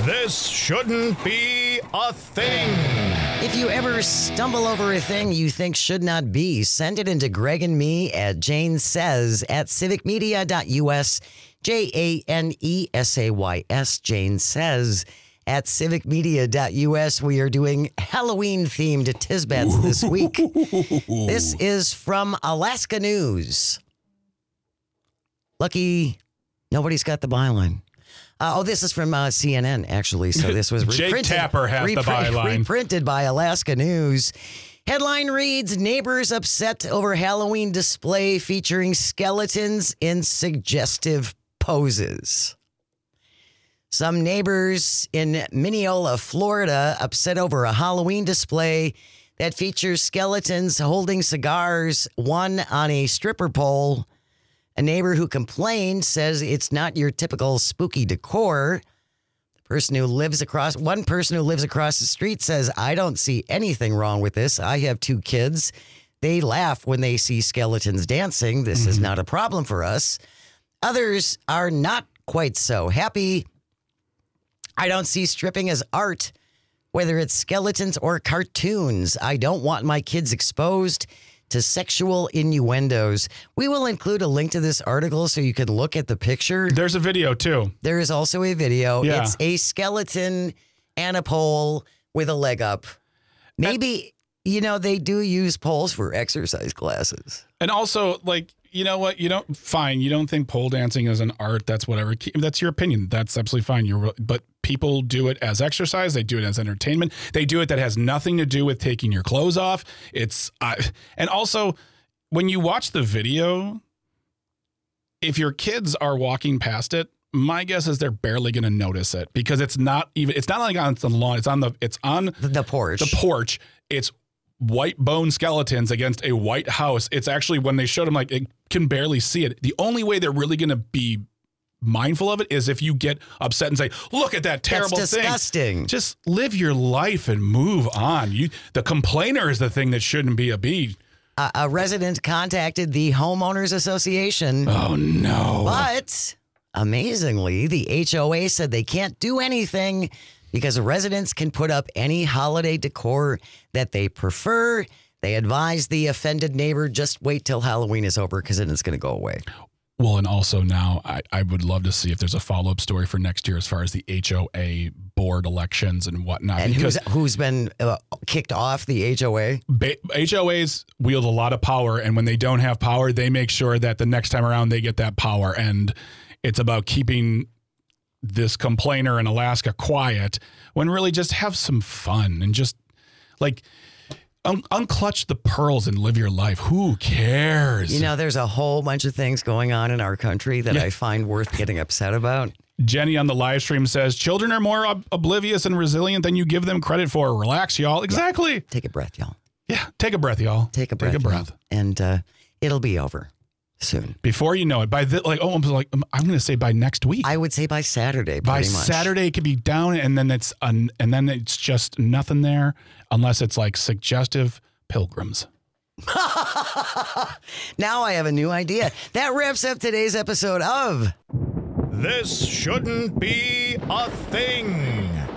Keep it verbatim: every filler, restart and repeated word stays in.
This shouldn't be a thing. If you ever stumble over a thing you think should not be, send it into Greg and me at Jane Says at civic media dot U S. J A N E S A Y S, Jane Says at civic media dot U S. We are doing Halloween-themed Tisbets this week. This is from Alaska News. Lucky nobody's got the byline. Uh, oh, this is from uh, C N N, actually. So this was reprinted. Jake Tapper has repri- the byline. Reprinted by Alaska News. Headline reads, neighbors upset over Halloween display featuring skeletons in suggestive poses. Some neighbors in Mineola, Florida, upset over a Halloween display that features skeletons holding cigars, one on a stripper pole. A neighbor who complained says it's not your typical spooky decor. The person who lives across, one person who lives across the street says, I don't see anything wrong with this. I have two kids. They laugh when they see skeletons dancing. This mm-hmm. is not a problem for us. Others are not quite so happy. I don't see stripping as art, whether it's skeletons or cartoons. I don't want my kids exposed to sexual innuendos. We will include a link to this article so you can look at the picture. There's a video, too. There is also a video. Yeah. It's a skeleton and a pole with a leg up. Maybe, and, you know, they do use poles for exercise classes. And also, like, you know what? You don't, fine. You don't think pole dancing is an art. That's whatever. That's your opinion. That's absolutely fine. You're, but people do it as exercise. They do it as entertainment. They do it that has nothing to do with taking your clothes off. It's, uh, and also when you watch the video, if your kids are walking past it, my guess is they're barely going to notice it because it's not even, it's not like on the lawn. It's on the, it's on the porch, the porch. It's white bone skeletons against a white house. It's actually, when they showed them, like, it can barely see it. The only way they're really going to be mindful of it is if you get upset and say, look at that terrible That's disgusting. thing. Just live your life and move on. You, the complainer is the thing that shouldn't be a bee. Uh, a resident contacted the Homeowners Association. Oh, no. But amazingly, the H O A said they can't do anything because residents can put up any holiday decor that they prefer. They advise the offended neighbor, just wait till Halloween is over because then it's going to go away. Well, and also now I, I would love to see if there's a follow-up story for next year as far as the H O A board elections and whatnot. And because who's, who's been uh, kicked off the H O A? Ba- H O As wield a lot of power, and when they don't have power, they make sure that the next time around they get that power. And it's about keeping this complainer in Alaska quiet when really just have some fun and just like un- unclutch the pearls and live your life. Who cares? You know, there's a whole bunch of things going on in our country that Yeah. I find worth getting upset about. Jenny on the live stream says, children are more ob- oblivious and resilient than you give them credit for. Relax, y'all. Exactly. Take a breath, y'all. Yeah. Take a breath, y'all. Take a breath. Take a breath. y'all. And uh, it'll be over soon. Before you know it, by the, like, oh, I'm like, I'm going to say by next week. I would say by Saturday, by pretty much. Saturday, it could be down, and then it's un, and then it's just nothing there, unless it's like suggestive pilgrims. Now I have a new idea. That wraps up today's episode of This Shouldn't Be a Thing.